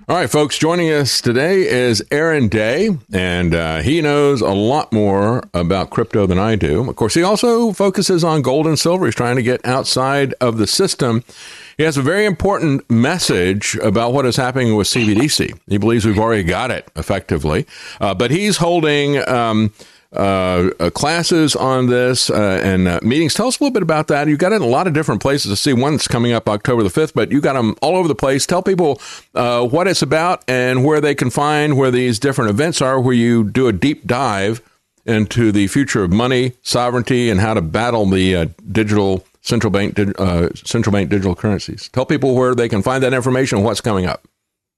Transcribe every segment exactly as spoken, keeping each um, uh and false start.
All right, folks, joining us today is Aaron Day, and uh, he knows a lot more about crypto than I do. Of course, he also focuses on gold and silver. He's trying to get outside of the system. He has a very important message about what is happening with C B D C. He believes we've already got it effectively, uh, but he's holding um, uh, uh, classes on this uh, and uh, meetings. Tell us a little bit about that. You've got it in a lot of different places to see. One that's coming up October the fifth, but you got them all over the place. Tell people uh, what it's about and where they can find where these different events are, where you do a deep dive into the future of money, sovereignty, and how to battle the uh, digital central bank uh, central bank digital currencies. Tell people where they can find that information and what's coming up.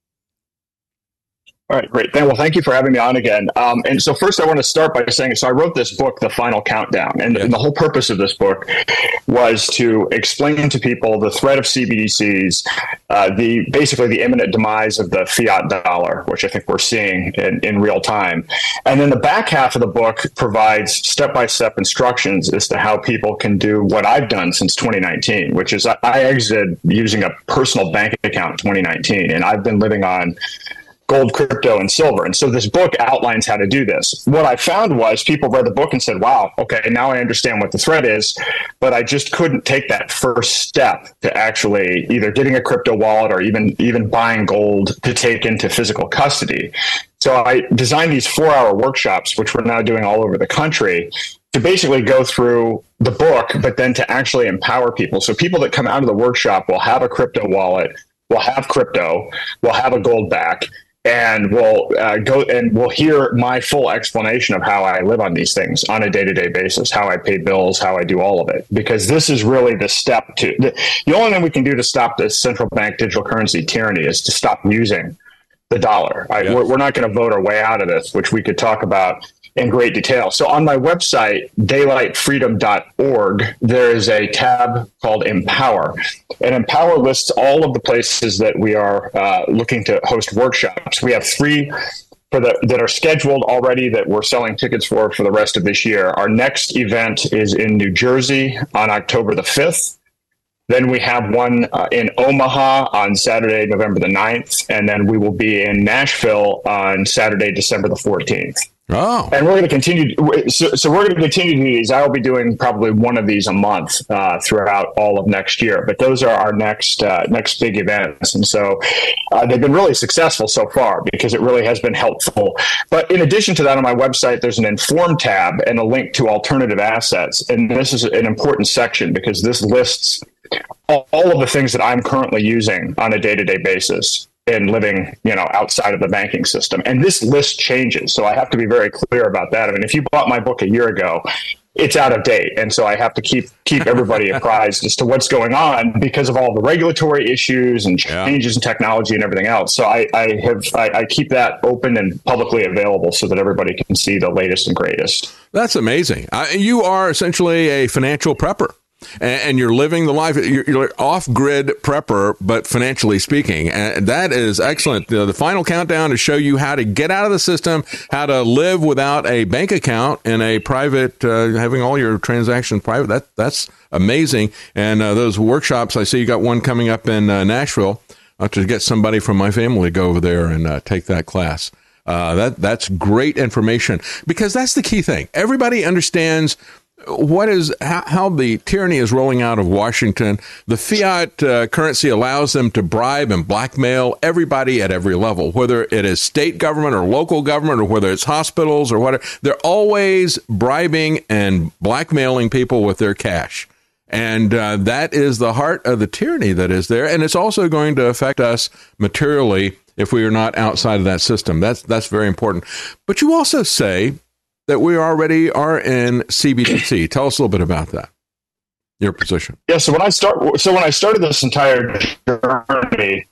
All right, great. Well, thank you for having me on again. Um, and so first I want to start by saying, so I wrote this book, The Final Countdown, and, yes. and the whole purpose of this book was to explain to people the threat of C B D Cs, uh, the basically the imminent demise of the fiat dollar, which I think we're seeing in, in real time. And then the back half of the book provides step-by-step instructions as to how people can do what I've done since twenty nineteen, which is I, I exited using a personal bank account in twenty nineteen, and I've been living on gold, crypto, and silver. And so this book outlines how to do this. What I found was people read the book and said, wow, okay, now I understand what the threat is, but I just couldn't take that first step to actually either getting a crypto wallet or even, even buying gold to take into physical custody. So I designed these four-hour workshops, which we're now doing all over the country, to basically go through the book, but then to actually empower people. So people that come out of the workshop will have a crypto wallet, will have crypto, will have a gold back, and we'll uh, go and we'll hear my full explanation of how I live on these things on a day-to-day basis, how I pay bills, how I do all of it. Because this is really the step to the, the only thing we can do to stop this central bank digital currency tyranny is to stop using the dollar. I, yes. we're, we're not going to vote our way out of this, which we could talk about in great detail. So on my website, daylight freedom dot org, there is a tab called Empower. And Empower lists all of the places that we are uh, looking to host workshops. We have three for the, that are scheduled already that we're selling tickets for for the rest of this year. Our next event is in New Jersey on October the fifth. Then we have one uh, in Omaha on Saturday, November the ninth. And then we will be in Nashville on Saturday, December the fourteenth. Oh. And we're going to continue. So, so we're going to continue to do these. I will be doing probably one of these a month uh, throughout all of next year. But those are our next uh, next big events. And so uh, they've been really successful so far because it really has been helpful. But in addition to that, on my website, there's an Inform tab and a link to alternative assets. And this is an important section because this lists all of the things that I'm currently using on a day-to-day basis and living, you know, outside of the banking system. And this list changes. So I have to be very clear about that. I mean, if you bought my book a year ago, it's out of date. And so I have to keep keep everybody apprised as to what's going on because of all the regulatory issues and changes yeah. in technology and everything else. So I, I have I, I keep that open and publicly available so that everybody can see the latest and greatest. That's amazing. Uh, you are essentially a financial prepper. And you're living the life, you're off-grid prepper, but financially speaking. And that is excellent. The, the final countdown to show you how to get out of the system, how to live without a bank account in a private, uh, having all your transactions private. That That's amazing. And uh, those workshops, I see you got one coming up in uh, Nashville. I'll have to get somebody from my family to go over there and uh, take that class. Uh, that That's great information because that's the key thing. Everybody understands what is how, how the tyranny is rolling out of Washington. The fiat uh, currency allows them to bribe and blackmail everybody at every level, whether it is state government or local government or whether it's hospitals or whatever. They're always bribing and blackmailing people with their cash. And uh, that is the heart of the tyranny that is there. And it's also going to affect us materially if we are not outside of that system. That's that's very important. But you also say that we already are in C B D C. Tell us a little bit about that, your position. Yeah, so when I start, so when I started this entire journey,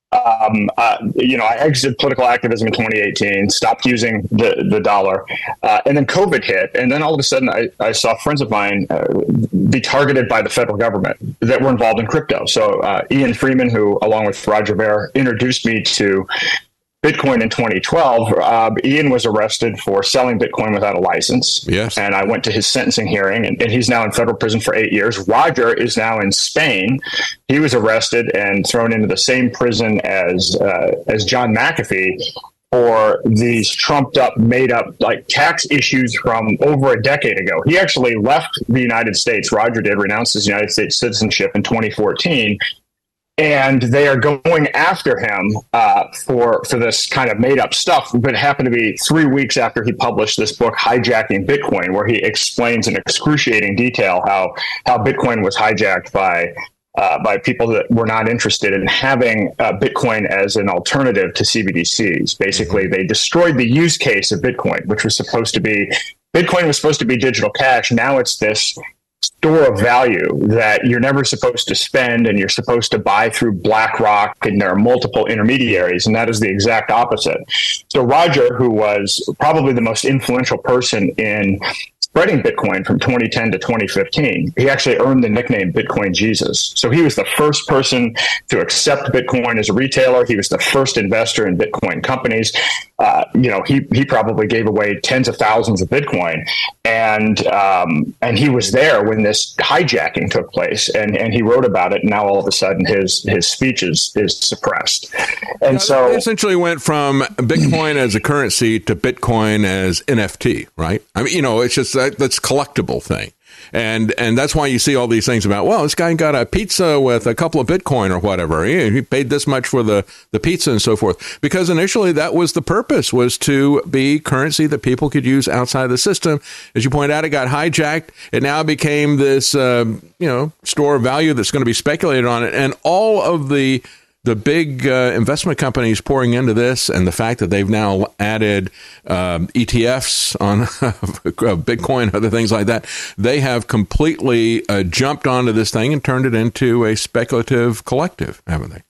um, uh, you know, I exited political activism in twenty eighteen, stopped using the the dollar, uh, and then COVID hit, and then all of a sudden, I, I saw friends of mine uh, be targeted by the federal government that were involved in crypto. So uh, Ian Freeman, who along with Roger Ver introduced me to Bitcoin in twenty twelve, uh, Ian was arrested for selling Bitcoin without a license. Yes. And I went to his sentencing hearing, and, and he's now in federal prison for eight years. Roger is now in Spain. He was arrested and thrown into the same prison as uh, as John McAfee for these trumped up, made up like tax issues from over a decade ago. He actually left the United States. Roger did, renounced his United States citizenship in twenty fourteen. And they are going after him uh, for for this kind of made up stuff. But it happened to be three weeks after he published this book, Hijacking Bitcoin, where he explains in excruciating detail how how Bitcoin was hijacked by uh, by people that were not interested in having uh, Bitcoin as an alternative to C B D Cs. Basically, they destroyed the use case of Bitcoin, which was supposed to be Bitcoin was supposed to be digital cash. Now it's this store of value that you're never supposed to spend, and you're supposed to buy through BlackRock, and there are multiple intermediaries, and that is the exact opposite. So Roger, who was probably the most influential person in spreading Bitcoin from twenty ten to twenty fifteen, he actually earned the nickname Bitcoin Jesus. So he was the first person to accept Bitcoin as a retailer. He was the first investor in Bitcoin companies. Uh, you know, he he probably gave away tens of thousands of Bitcoin, and um, and he was there when this hijacking took place, and, and he wrote about it. And now all of a sudden, his his speech is is suppressed, and now, so they essentially went from Bitcoin as a currency to Bitcoin as N F T, right? I mean, you know, it's just that that's collectible thing. And and that's why you see all these things about, well, this guy got a pizza with a couple of Bitcoin or whatever. He, he paid this much for the, the pizza and so forth. Because initially that was the purpose, was to be currency that people could use outside the system. As you point out, it got hijacked. It now became this, uh, you know, store of value that's going to be speculated on it. And all of the the big uh, investment companies pouring into this, and the fact that they've now added um, E T Fs on Bitcoin, other things like that, they have completely uh, jumped onto this thing and turned it into a speculative collective, haven't they?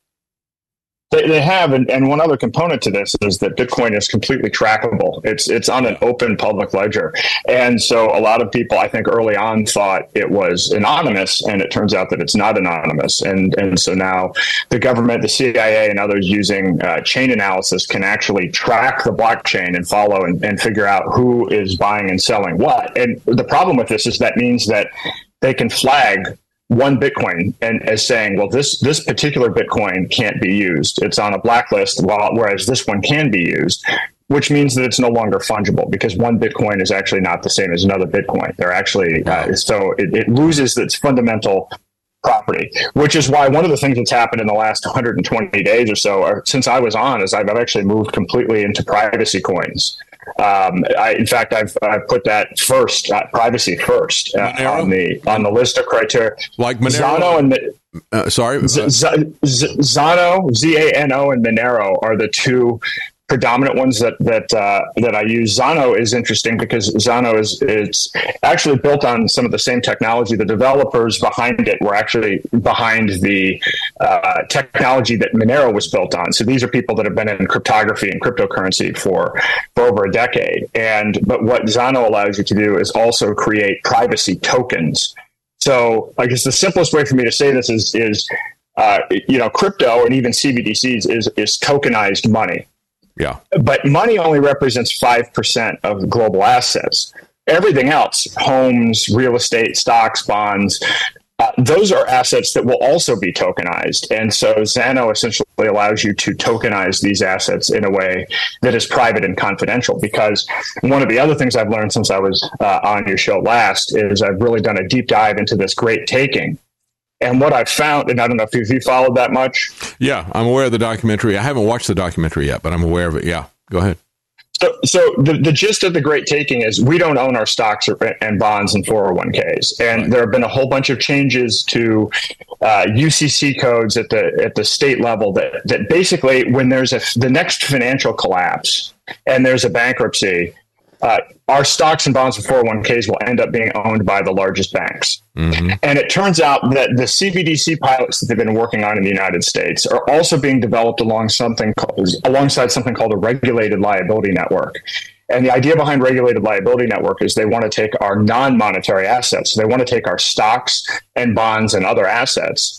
They, they have, and, and one other component to this is that Bitcoin is completely trackable. It's it's on an open public ledger, and so a lot of people, I think, early on thought it was anonymous, and it turns out that it's not anonymous. And and so now the government, the C I A, and others using uh, chain analysis can actually track the blockchain and follow and, and figure out who is buying and selling what. And the problem with this is that means that they can flag one Bitcoin and as saying, well, this this particular Bitcoin can't be used. It's on a blacklist, while, whereas this one can be used, which means that it's no longer fungible, because one Bitcoin is actually not the same as another Bitcoin. They're actually, uh, so it, it loses its fundamental property, which is why one of the things that's happened in the last one hundred twenty days or so, or since I was on, is I've actually moved completely into privacy coins. Um, I, in fact, I've, I've put that first, uh, privacy first uh, on the on the list of criteria. Like Monero? Zano and uh, sorry, Z- Z- Z- Zano, Z A N O, and Monero are the two predominant ones that that uh, that I use. Zano is interesting because Zano is it's actually built on some of the same technology. The developers behind it were actually behind the uh, technology that Monero was built on. So these are people that have been in cryptography and cryptocurrency for for over a decade. And but what Zano allows you to do is also create privacy tokens. So I guess the simplest way for me to say this is is uh, you know, crypto and even C B D Cs is is tokenized money. Yeah. But money only represents five percent of global assets. Everything else, homes, real estate, stocks, bonds, uh, those are assets that will also be tokenized. And so Zano essentially allows you to tokenize these assets in a way that is private and confidential. Because one of the other things I've learned since I was uh, on your show last is I've really done a deep dive into this great taking. And what I've found, and I don't know if you followed that much. Yeah, I'm aware of the documentary. I haven't watched the documentary yet, but I'm aware of it. Yeah, go ahead. So, so the, the gist of the great taking is we don't own our stocks or, and bonds and four oh one k's. And right. There have been a whole bunch of changes to uh, U C C codes at the at the state level that, that basically when there's a the next financial collapse and there's a bankruptcy, Uh, our stocks and bonds and four oh one k's will end up being owned by the largest banks. Mm-hmm. And it turns out that the C B D C pilots that they've been working on in the United States are also being developed along something called, alongside something called a regulated liability network. And the idea behind regulated liability network is they want to take our non-monetary assets. They want to take our stocks and bonds and other assets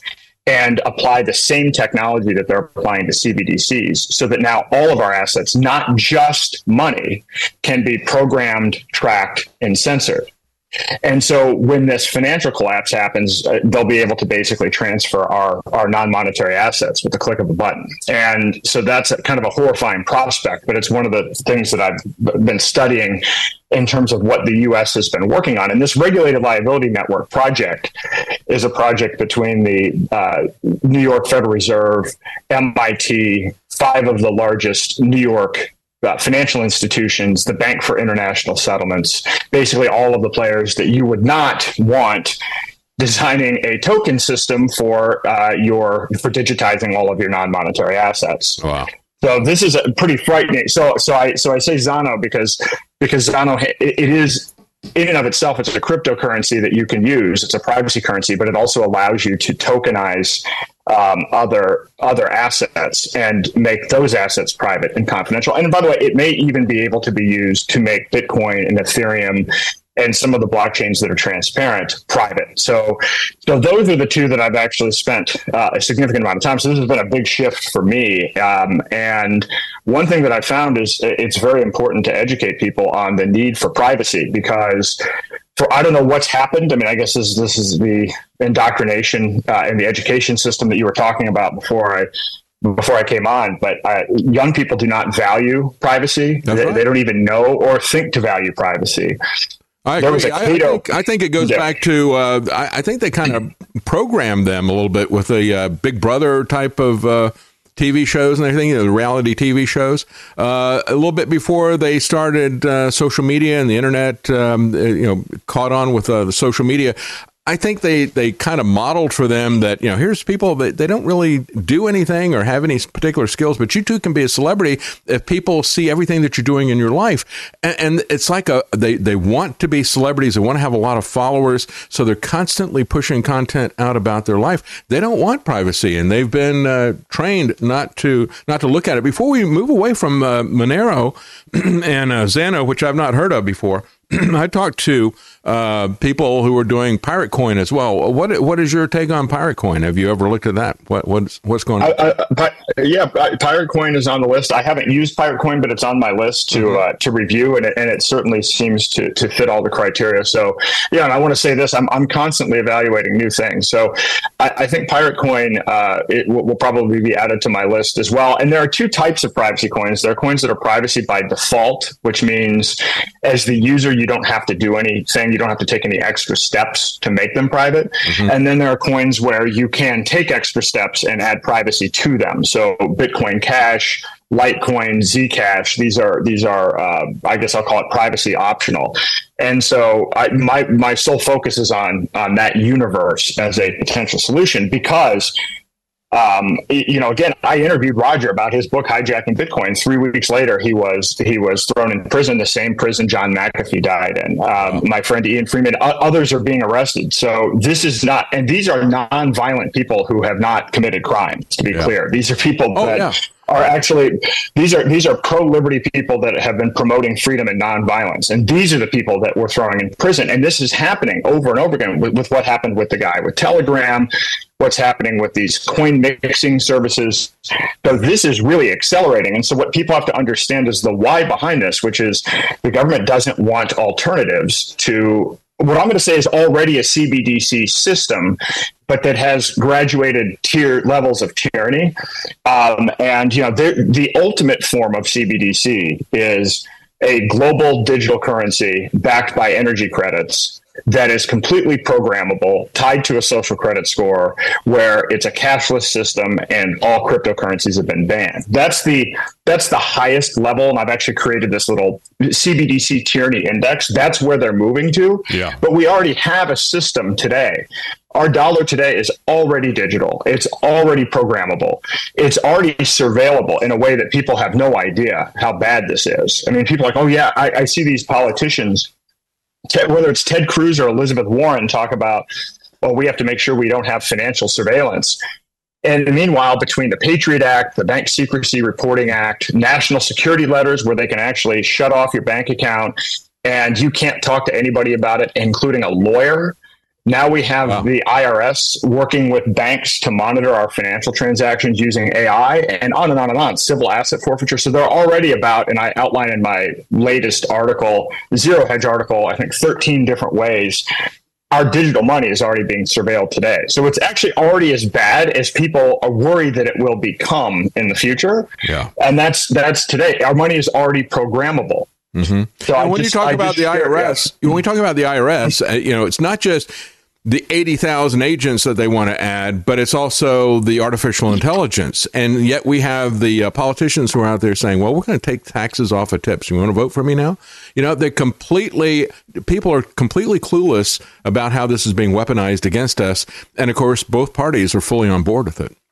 and apply the same technology that they're applying to C B D Cs, so that now all of our assets, not just money, can be programmed, tracked, and censored. And so when this financial collapse happens, uh, they'll be able to basically transfer our, our non-monetary assets with the click of a button. And so that's a, kind of a horrifying prospect, but it's one of the things that I've been studying in terms of what the U S has been working on. And this Regulated Liability Network project is a project between the uh, New York Federal Reserve, M I T, five of the largest New York Uh, financial institutions, the Bank for International Settlements, basically all of the players that you would not want designing a token system for uh, your for digitizing all of your non-monetary assets. Wow. So this is a pretty frightening. So so I so I say Zano because because Zano it, it is in and of itself, it's a cryptocurrency that you can use. It's a privacy currency, but it also allows you to tokenize um, other other assets and make those assets private and confidential. And by the way, it may even be able to be used to make Bitcoin and Ethereum and some of the blockchains that are transparent private. So, so those are the two that I've actually spent uh, a significant amount of time. So this has been a big shift for me. Um, and one thing that I found is it's very important to educate people on the need for privacy, because for, I don't know what's happened. I mean, I guess this, this is the indoctrination uh, in the education system that you were talking about before I before I came on, but uh, young people do not value privacy. They, right. they don't even know or think to value privacy. I agree. I, I, think, I think it goes yeah. back to, uh, I, I think they kind of programmed them a little bit with the uh, Big Brother type of uh, T V shows and everything, you know, the reality T V shows. Uh, a little bit before they started uh, social media and the internet, um, you know, caught on with uh, the social media. I think they, they kind of modeled for them that, you know, here's people that they don't really do anything or have any particular skills, but you too can be a celebrity if people see everything that you're doing in your life. And, and it's like a, they, they want to be celebrities. They want to have a lot of followers. So they're constantly pushing content out about their life. They don't want privacy, and they've been uh, trained not to, not to look at it. Before we move away from uh, Monero and uh, Zano, which I've not heard of before, I talked to uh, people who are doing Pirate Coin as well. What what is your take on Pirate Coin? Have you ever looked at that? What what's what's going on? I, I, yeah, Pirate Coin is on the list. I haven't used Pirate Coin, but it's on my list to mm-hmm. uh, to review, and it, and it certainly seems to to fit all the criteria. So yeah, and I want to say this: I'm I'm constantly evaluating new things. So I, I think Pirate Coin uh, it will, will probably be added to my list as well. And there are two types of privacy coins. There are coins that are privacy by default, which means as the user, you don't have to do anything. You don't have to take any extra steps to make them private. Mm-hmm. And then there are coins where you can take extra steps and add privacy to them. So Bitcoin Cash, Litecoin, Zcash, these are, these are uh, I guess I'll call it privacy optional. And so I, my, my sole focus is on, on that universe as a potential solution, because Um, you know, again, I interviewed Roger about his book, Hijacking Bitcoin. Three weeks later, he was he was thrown in prison, the same prison John McAfee died in. Um, my friend Ian Freeman, others are being arrested. So this is not, and these are non-violent people who have not committed crimes, to be yeah. clear. These are people oh, that yeah. are actually, these are these are pro-liberty people that have been promoting freedom and nonviolence. And these are the people that we're throwing in prison. And this is happening over and over again with, with what happened with the guy with Telegram, what's happening with these coin mixing services. So this is really accelerating. And so what people have to understand is the why behind this, which is the government doesn't want alternatives to what I'm going to say is already a C B D C system, but that has graduated tier levels of tyranny. Um, and, you know, the, the ultimate form of C B D C is a global digital currency backed by energy credits that is completely programmable, tied to a social credit score, where it's a cashless system and all cryptocurrencies have been banned. That's the that's the highest level, and I've actually created this little C B D C tyranny index. That's where they're moving to. Yeah. But we already have a system today. Our dollar today is already digital. It's already programmable. It's already surveillable in a way that people have no idea how bad this is. I mean, people are like, oh, yeah, I, I see these politicians, whether it's Ted Cruz or Elizabeth Warren, talk about, well, we have to make sure we don't have financial surveillance. And meanwhile, between the Patriot Act, the Bank Secrecy Reporting Act, national security letters where they can actually shut off your bank account and you can't talk to anybody about it, including a lawyer, Now we have wow. the I R S working with banks to monitor our financial transactions using A I, and on and on and on, civil asset forfeiture. So they're already about, and I outline in my latest article, Zero Hedge article, I think thirteen different ways our digital money is already being surveilled today. So it's actually already as bad as people are worried that it will become in the future. Yeah. And that's that's today. Our money is already programmable. Mm-hmm. So and when just, you talk I about the I R S, share, yeah. when we talk about the I R S, uh, you know, it's not just the eighty thousand agents that they want to add, but it's also the artificial intelligence. And yet we have the uh, politicians who are out there saying, well, we're going to take taxes off of tips. You want to vote for me now? You know, they're completely, people are completely clueless about how this is being weaponized against us. And of course, both parties are fully on board with it.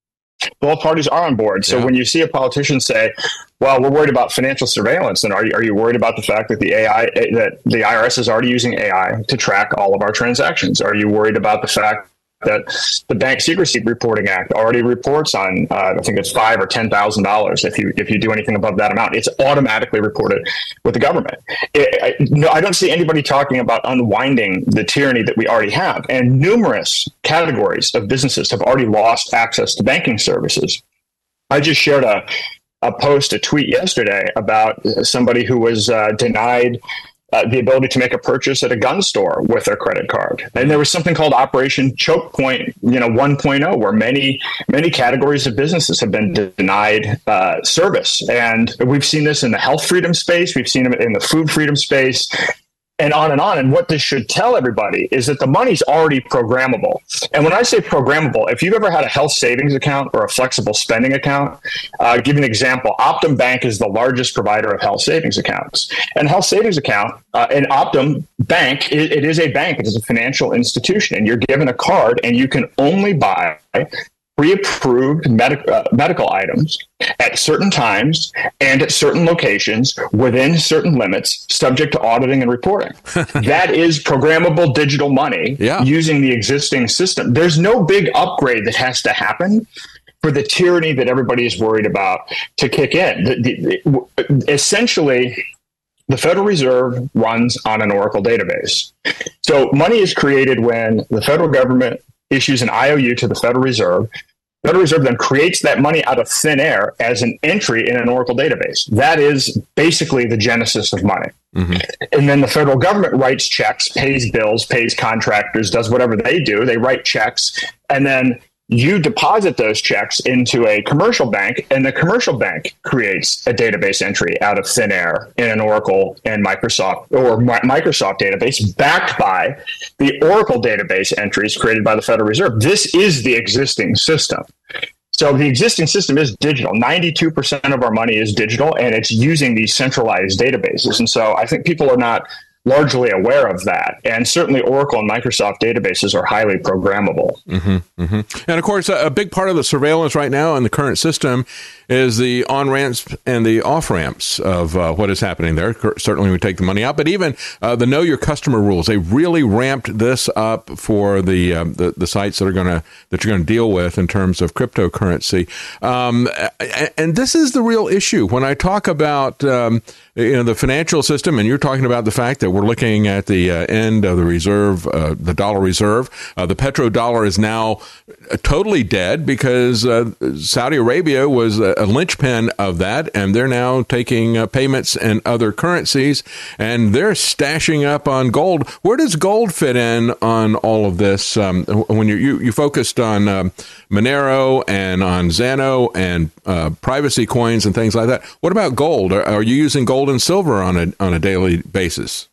Both parties are on board. So yeah. when you see a politician say, well, we're worried about financial surveillance, then are you, are you worried about the fact that the A I, that the I R S is already using A I to track all of our transactions? Are you worried about the fact that the Bank Secrecy Reporting Act already reports on, uh, I think it's five or ten thousand dollars if you if you do anything above that amount, it's automatically reported with the government. It, I, no, I don't see anybody talking about unwinding the tyranny that we already have, and numerous categories of businesses have already lost access to banking services. I just shared a a post, a tweet yesterday about somebody who was uh, denied Uh, the ability to make a purchase at a gun store with their credit card. And there was something called Operation Choke Point, you know, one point oh, where many, many categories of businesses have been de- denied uh, service. And we've seen this in the health freedom space. We've seen it in the food freedom space, and on and on. And what this should tell everybody is that the money's already programmable. And when I say programmable, if you've ever had a health savings account or a flexible spending account, uh, I'll give you an example. Optum Bank is the largest provider of health savings accounts. And health savings account, uh, an Optum Bank, it, it is a bank. It is a financial institution. And you're given a card, and you can only buy pre-approved medic- uh, medical items at certain times and at certain locations within certain limits, subject to auditing and reporting. That is programmable digital money yeah. using the existing system. There's no big upgrade that has to happen for the tyranny that everybody is worried about to kick in. The, the, the, essentially, the Federal Reserve runs on an Oracle database. So money is created when the federal government issues an I O U to the Federal Reserve. The Federal Reserve then creates that money out of thin air as an entry in an Oracle database. That is basically the genesis of money. Mm-hmm. And then the federal government writes checks, pays bills, pays contractors, does whatever they do. They write checks, and then you deposit those checks into a commercial bank, and the commercial bank creates a database entry out of thin air in an Oracle and Microsoft or Mi- Microsoft database backed by the Oracle database entries created by the Federal Reserve. This is the existing system. So the existing system is digital. ninety-two percent of our money is digital, and it's using these centralized databases. And so I think people are not largely aware of that. And certainly Oracle and Microsoft databases are highly programmable. Mm-hmm, mm-hmm. And of course, a big part of the surveillance right now in the current system is the on-ramps and the off-ramps of uh, what is happening there. Certainly we take the money out, but even uh, the know your customer rules, they really ramped this up for the um, the, the sites that are going to that you're going to deal with in terms of cryptocurrency. Um, and this is the real issue. When I talk about um, you know, the financial system, and you're talking about the fact that we're looking at the uh, end of the reserve, uh, the dollar reserve. Uh, the petrodollar is now uh, totally dead because uh, Saudi Arabia was a, a linchpin of that, and they're now taking uh, payments in other currencies, and they're stashing up on gold. Where does gold fit in on all of this? Um, when you, you you focused on um, Monero and on Zano and uh, privacy coins and things like that, what about gold? Are, are you using gold and silver on a on a daily basis?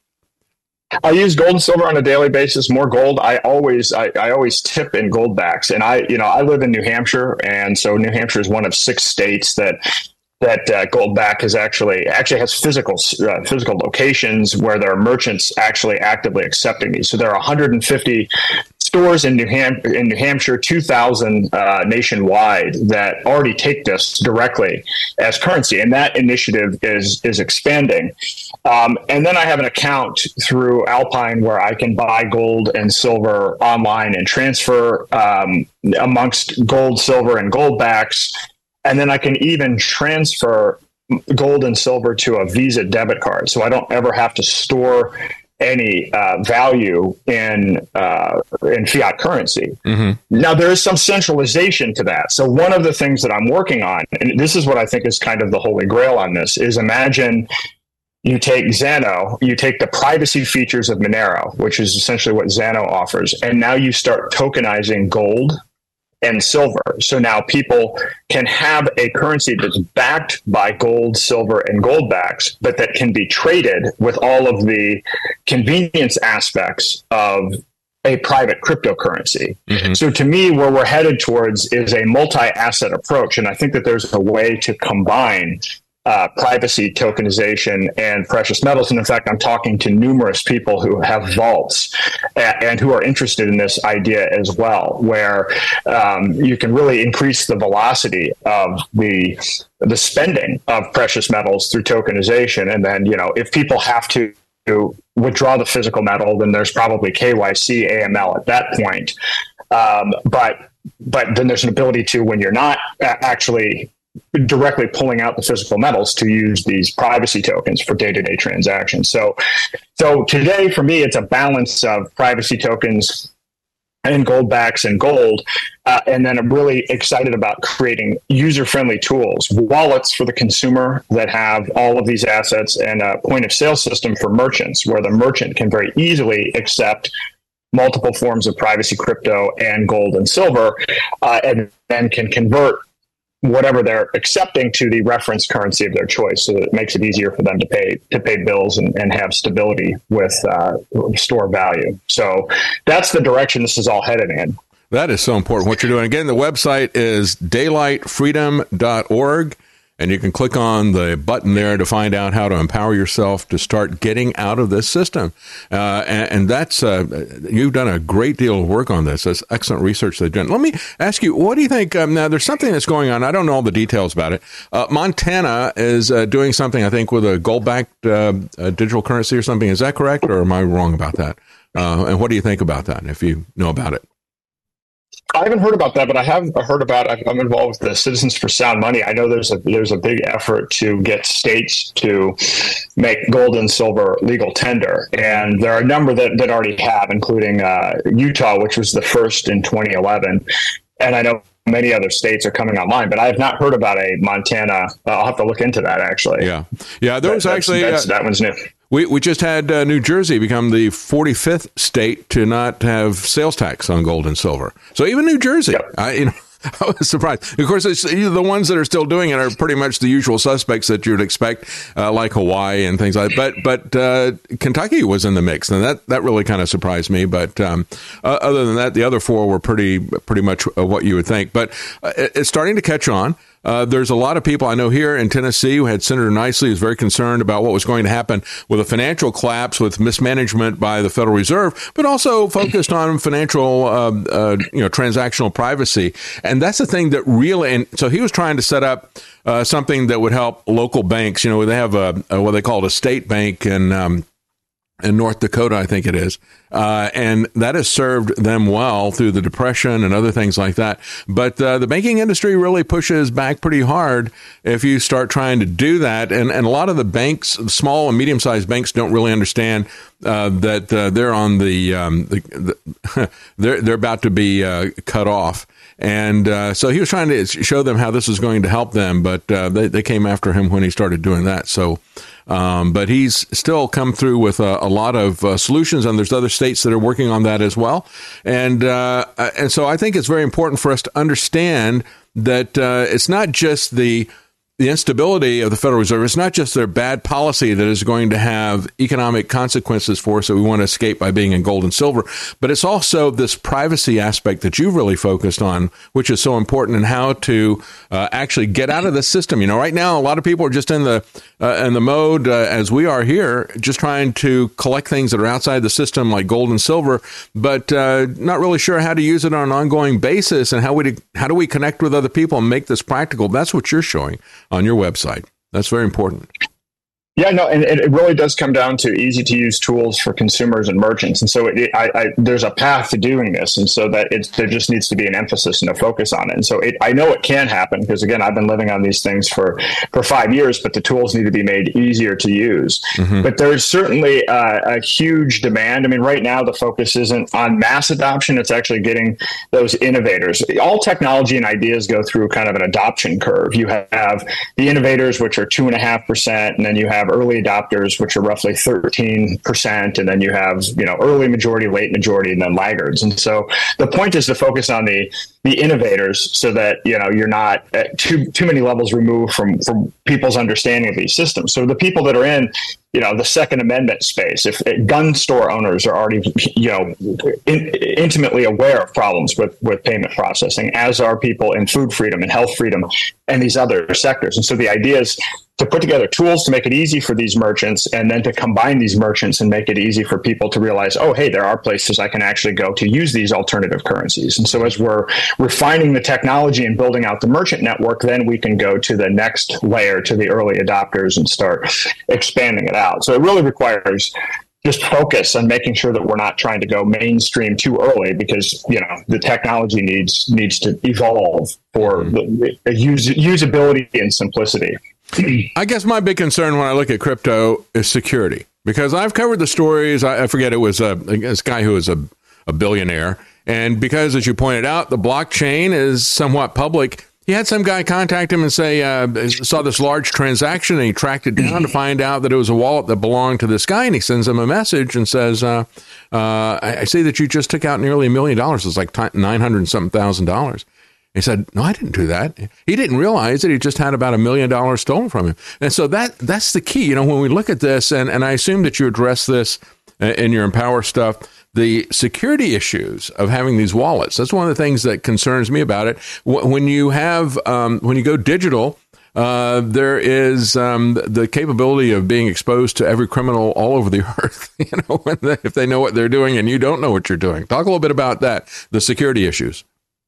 I use gold and silver on a daily basis. More gold. I always, I, I always tip in gold backs. And I, you know, I live in New Hampshire, and so New Hampshire is one of six states that that uh, Goldback is actually actually has physical uh, physical locations where there are merchants actually actively accepting these. So there are one hundred fifty stores in New Ham- in New Hampshire, two thousand uh, nationwide that already take this directly as currency, and that initiative is is expanding. Um, and then I have an account through Alpine where I can buy gold and silver online and transfer um, amongst gold, silver, and goldbacks. And then I can even transfer gold and silver to a Visa debit card. So I don't ever have to store any uh, value in uh, in fiat currency. Mm-hmm. Now, there is some centralization to that. So one of the things that I'm working on, and this is what I think is kind of the holy grail on this, is imagine you take Xano, you take the privacy features of Monero, which is essentially what Xano offers, and now you start tokenizing gold and silver. So now people can have a currency that's backed by gold, silver, and gold backs, but that can be traded with all of the convenience aspects of a private cryptocurrency. Mm-hmm. So to me, where we're headed towards is a multi-asset approach. And I think that there's a way to combine Uh, privacy, tokenization, and precious metals. And in fact, I'm talking to numerous people who have vaults and, and who are interested in this idea as well, where um, you can really increase the velocity of the the spending of precious metals through tokenization. And then, you know, if people have to withdraw the physical metal, then there's probably K Y C, A M L at that point. Um, but but then there's an ability to, when you're not actually directly pulling out the physical metals, to use these privacy tokens for day-to-day transactions. So, so today for me, it's a balance of privacy tokens and gold backs and gold. Uh, and then I'm really excited about creating user-friendly tools, wallets for the consumer that have all of these assets, and a point of sale system for merchants, where the merchant can very easily accept multiple forms of privacy crypto and gold and silver, uh, and then can convert whatever they're accepting to the reference currency of their choice, so that it makes it easier for them to pay to pay bills and, and have stability with uh, store value. So that's the direction this is all headed in. That is so important, what you're doing. Again, the website is daylight freedom dot org, and you can click on the button there to find out how to empower yourself to start getting out of this system. Uh, and, and that's, uh, you've done a great deal of work on this. That's excellent research they've done. Let me ask you, what do you think? Um, now, there's something that's going on. I don't know all the details about it. Uh, Montana is uh, doing something, I think, with a gold-backed uh, uh, digital currency or something. Is that correct, or am I wrong about that? Uh, and what do you think about that, if you know about it? I haven't heard about that, but I have heard about, I'm involved with the Citizens for Sound Money. I know there's a there's a big effort to get states to make gold and silver legal tender. And there are a number that, that already have, including uh, Utah, which was the first in twenty eleven. And I know many other states are coming online, but I have not heard about a Montana. Uh, I'll have to look into that, actually. Yeah. Yeah, there was that, actually... That's, uh, that one's new. We we just had uh, New Jersey become the forty-fifth state to not have sales tax on gold and silver. So even New Jersey, yep. I, you know, I was surprised. Of course, it's, the ones that are still doing it are pretty much the usual suspects that you'd expect, uh, like Hawaii and things like that. But but uh, Kentucky was in the mix, and that, that really kind of surprised me. But um, uh, other than that, the other four were pretty pretty much uh, what you would think. But uh, it's starting to catch on. Uh, there's a lot of people I know here in Tennessee who had Senator Nicely who's very concerned about what was going to happen with a financial collapse with mismanagement by the Federal Reserve, but also focused on financial, uh, uh, you know, transactional privacy. And that's the thing that really, and so he was trying to set up uh, something that would help local banks. You know, they have a, a what they call a state bank in, um, in North Dakota, I think it is. Uh, and that has served them well through the Depression and other things like that. But uh, the banking industry really pushes back pretty hard if you start trying to do that. And, and a lot of the banks, small and medium-sized banks, don't really understand uh, that uh, they're on the, um, the, the they're they're about to be uh, cut off. And uh, so he was trying to show them how this was going to help them, but uh, they, they came after him when he started doing that. So, um, but he's still come through with a, a lot of uh, solutions, and there's other states that are working on that as well. And uh, and so I think it's very important for us to understand that uh, it's not just the the instability of the Federal Reserve. It's not just their bad policy that is going to have economic consequences for us that we want to escape by being in gold and silver, but it's also this privacy aspect that you've really focused on, which is so important, and how to uh, actually get out of the system. You know, right now, a lot of people are just in the uh, in the mode, uh, as we are here, just trying to collect things that are outside the system, like gold and silver, but uh, not really sure how to use it on an ongoing basis, and how we how do we connect with other people and make this practical. That's what you're showing on your website. That's very important. Yeah, no, and, and it really does come down to easy to use tools for consumers and merchants. And so it, it, I, I, there's a path to doing this. And so that it's, there just needs to be an emphasis and a focus on it. And so it, I know it can happen because, again, I've been living on these things for, for five years, but the tools need to be made easier to use. Mm-hmm. But there's certainly a, a huge demand. I mean, right now, the focus isn't on mass adoption. It's actually getting those innovators. All technology and ideas go through kind of an adoption curve. You have the innovators, which are two and a half percent, and then you have early adopters, which are roughly thirteen percent, and then you have, you know, early majority, late majority, and then laggards. And so the point is to focus on the the innovators so that, you know, you're not at too too many levels removed from from people's understanding of these systems. So the people that are in, you know, the Second Amendment space, if, if gun store owners are already, you know, in, intimately aware of problems with, with payment processing, as are people in food freedom and health freedom and these other sectors. And so the idea is to put together tools to make it easy for these merchants, and then to combine these merchants and make it easy for people to realize, oh, hey, there are places I can actually go to use these alternative currencies. And so as we're refining the technology and building out the merchant network, then we can go to the next layer, to the early adopters, and start expanding it out. So it really requires just focus on making sure that we're not trying to go mainstream too early, because, you know, the technology needs needs to evolve for the, the use, usability and simplicity. I guess my big concern when I look at crypto is security, because I've covered the stories. I, I forget, it was a, this guy who was a, a billionaire. And because, as you pointed out, the blockchain is somewhat public, he had some guy contact him and say, uh, saw this large transaction, and he tracked it down to find out that it was a wallet that belonged to this guy. And he sends him a message and says, uh, uh, I, I see that you just took out nearly a million dollars. It's like nine hundred and something thousand dollars. He said, no, I didn't do that. He didn't realize that he just had about a million dollars stolen from him. And so that that's the key. You know, when we look at this, and, and I assume that you address this in your Empower stuff, the security issues of having these wallets. That's one of the things that concerns me about it. When you have, um, when you go digital, uh, there is um, the capability of being exposed to every criminal all over the earth, you know, when they, if they know what they're doing and you don't know what you're doing. Talk a little bit about that, the security issues.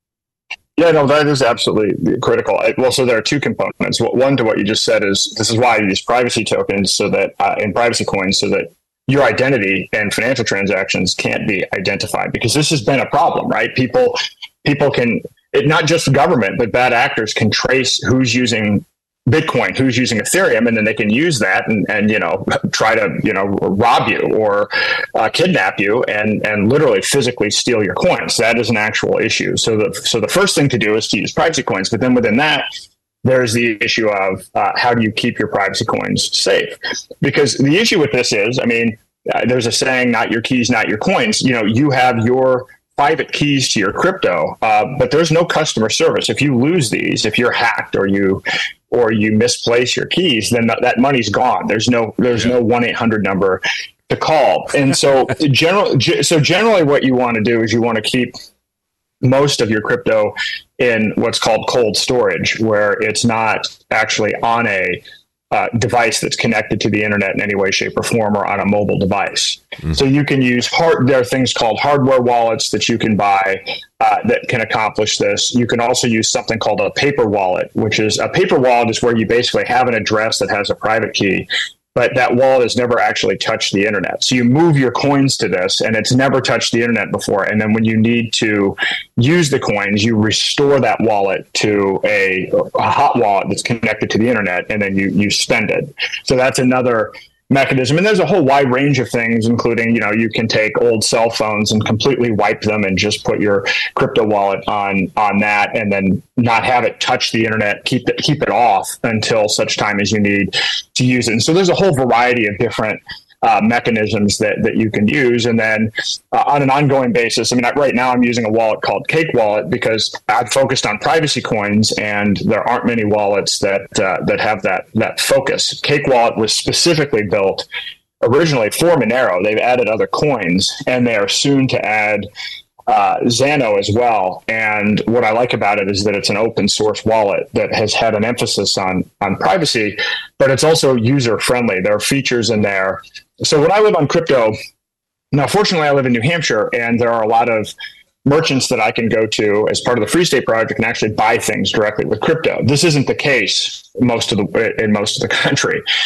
Yeah, no, that is absolutely critical. Well, so there are two components. One, to what you just said, is this is why I use privacy tokens, so that uh, in privacy coins, so that your identity and financial transactions can't be identified, because this has been a problem, right? People, people can, it, not just the government, but bad actors can trace who's using Bitcoin, who's using Ethereum, and then they can use that and, and you know, try to, you know, rob you or uh, kidnap you and, and literally physically steal your coins. That is an actual issue. So the, so the first thing to do is to use privacy coins, but then within that, there's the issue of uh, how do you keep your privacy coins safe? Because the issue with this is, I mean, uh, there's a saying, not your keys, not your coins. You know, you have your private keys to your crypto, uh, but there's no customer service. If you lose these, if you're hacked or you or you misplace your keys, then th- that money's gone. There's no there's yeah. no one eight hundred number to call. And so general, so generally what you want to do is you want to keep most of your crypto in what's called cold storage, where it's not actually on a uh, device that's connected to the internet in any way, shape, or form, or on a mobile device. Mm-hmm. So you can use hard. There are things called hardware wallets that you can buy uh, that can accomplish this. You can also use something called a paper wallet, which is a paper wallet is where you basically have an address that has a private key, but that wallet has never actually touched the internet. So you move your coins to this, and it's never touched the internet before. And then when you need to use the coins, you restore that wallet to a, a hot wallet that's connected to the internet, and then you, you spend it. So that's another mechanism. And there's a whole wide range of things, including, you know, you can take old cell phones and completely wipe them and just put your crypto wallet on, on that, and then not have it touch the internet, keep it, keep it off until such time as you need to use it. And so there's a whole variety of different Uh, mechanisms that, that you can use. And then uh, on an ongoing basis, I mean, right now I'm using a wallet called Cake Wallet because I've focused on privacy coins, and there aren't many wallets that uh, that have that that focus. Cake Wallet was specifically built originally for Monero. They've added other coins, and they are soon to add uh, Xano as well. And what I like about it is that it's an open source wallet that has had an emphasis on on privacy, but it's also user friendly. There are features in there. So when I live on crypto, now fortunately I live in New Hampshire, and there are a lot of merchants that I can go to as part of the Free State Project and actually buy things directly with crypto. This isn't the case most of the in most of the country.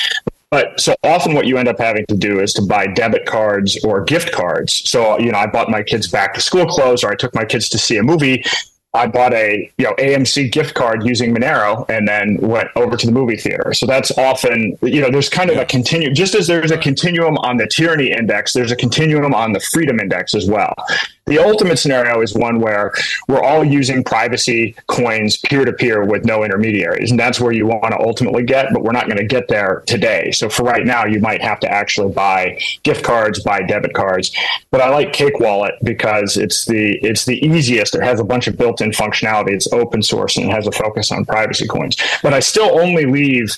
But so often what you end up having to do is to buy debit cards or gift cards. So, you know, I bought my kids back to school clothes, or I took my kids to see a movie. I bought a, you know, A M C gift card using Monero and then went over to the movie theater. So that's often, you know, there's kind of a continuum, just as there's a continuum on the tyranny index, there's a continuum on the freedom index as well. The ultimate scenario is one where we're all using privacy coins peer-to-peer with no intermediaries. And that's where you want to ultimately get, but we're not going to get there today. So for right now, you might have to actually buy gift cards, buy debit cards. But I like Cake Wallet because it's the it's the easiest. It has a bunch of built-in functionality. It's open source and it has a focus on privacy coins. But I still only leave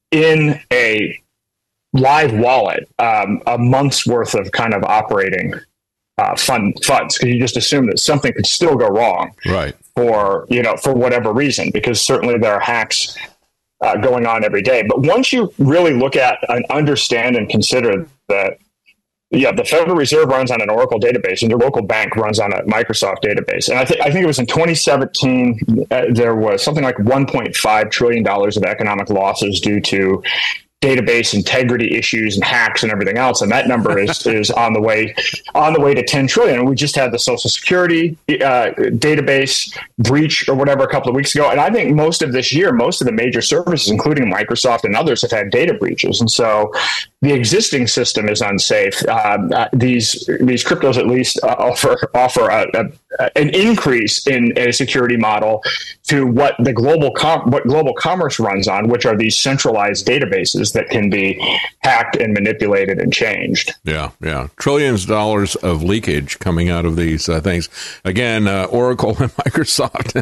in a live wallet um, a month's worth of kind of operating Uh, fund funds, because you just assume that something could still go wrong, right? For you know, for whatever reason, because certainly there are hacks uh, going on every day. But once you really look at and understand and consider that, yeah, the Federal Reserve runs on an Oracle database, and your local bank runs on a Microsoft database, and I think I think it was in twenty seventeen uh, there was something like one point five trillion dollars of economic losses due to database integrity issues and hacks and everything else, and that number is is on the way on the way to ten trillion. And we just had the Social Security uh, database breach or whatever a couple of weeks ago, and I think most of this year, most of the major services, including Microsoft and others, have had data breaches, and so the existing system is unsafe. Um, uh, these these cryptos at least uh, offer offer a, a, an increase in a security model to what the global com- what global commerce runs on, which are these centralized databases that can be hacked and manipulated and changed. Yeah, yeah. Trillions of dollars of leakage coming out of these uh, things. Again, uh, Oracle and Microsoft,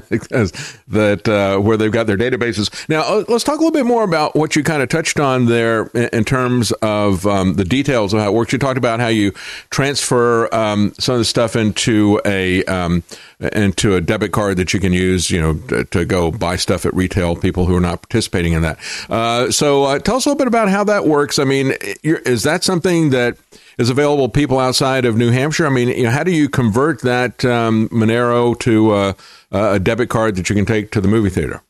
that uh, where they've got their databases. Now, uh, let's talk a little bit more about what you kind of touched on there in, in terms of um, the details of how it works. You talked about how you transfer um, some of the stuff into a um, into a debit card that you can use, you know, to, to go buy stuff at retail, people who are not participating in that. Uh, so uh, tell us a little bit about how that works. I mean, you're, is that something that is available to people outside of New Hampshire? I mean, you know, how do you convert that um, Monero to uh, a debit card that you can take to the movie theater?